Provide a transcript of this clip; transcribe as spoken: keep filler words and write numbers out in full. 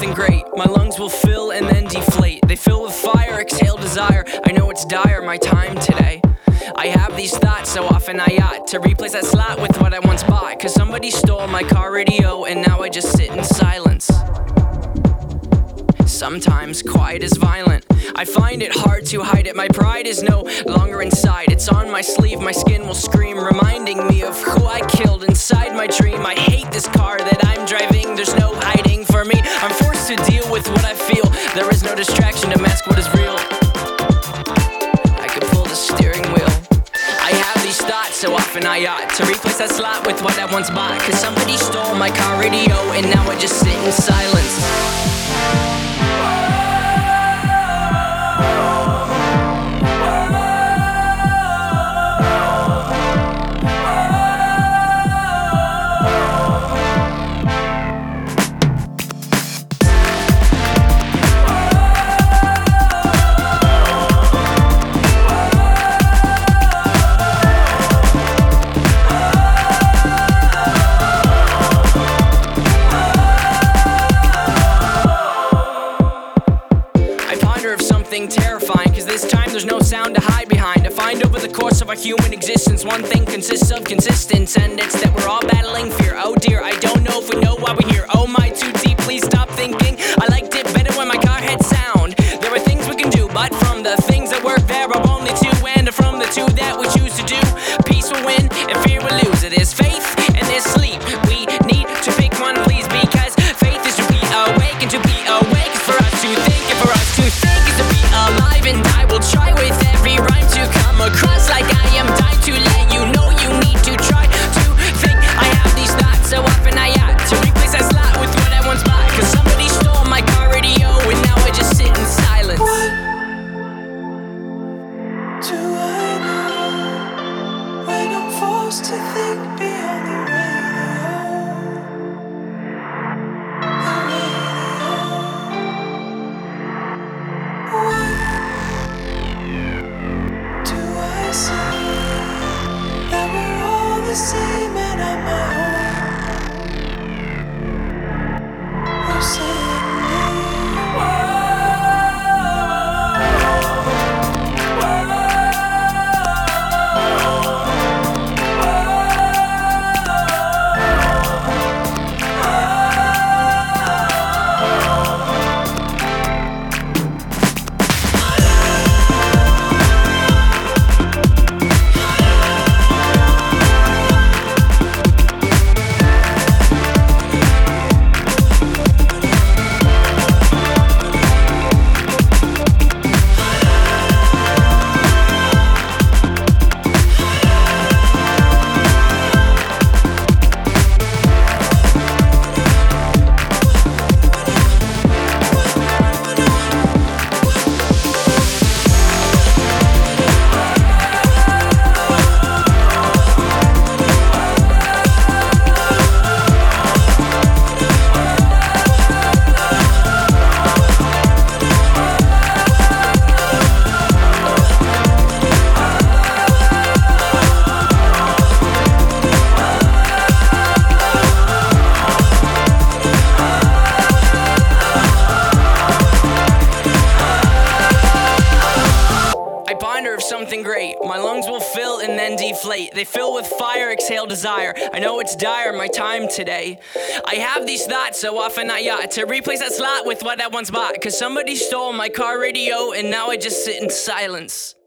something great. My lungs will fill and then deflate. They fill with fire, exhale desire. I know it's dire, my time today. I have these thoughts so often I ought to replace that slot with what I once bought. Cause somebody stole my car radio and now I just sit in silence. Sometimes quiet is violent. I find it hard to hide it. My pride is no longer inside. It's on my sleeve, my skin will scream, reminding me of who I killed inside my dream. I hate this car that I'm driving. There's no hiding for me. I'm forced to deal with what I feel. There is no distraction to mask what is real. I could pull the steering wheel. I have these thoughts so often I ought to replace that slot with what I once bought. Cause somebody stole my car radio and now I just sit in silence. Of something terrifying, cause this time there's no sound to hide behind. I find over the course of our human existence, one thing consists of consistence, and it's that we're all battling fear. Oh dear, I don't know if we know why we're here. Oh my, too deep, please stop thinking. I liked it better when my car had sound. There are things we can do, but from the things that work there are only two, and from the two that we choose to do, peace will win and fear will lose. It is faith and there's sleep. We need to pick one, please, because faith is to be awake, and to be awake is for us to think, and for us to think is to be alive. And I will try with every rhyme to come across like I am dying to let you know you need to try to think. I have these thoughts so often I ought to replace that slot with what I once bought. Cause somebody stole my car radio and now I just sit in silence. What do I know when I'm forced to think beyond the radio? The radio. What do I say? That we're all the same and I'm my own. We're saying of something great. My lungs will fill and then deflate. They fill with fire, exhale desire. I know it's dire, my time today. I have these thoughts so often I ought to replace that slot with what I once bought. Cause somebody stole my car radio and now I just sit in silence.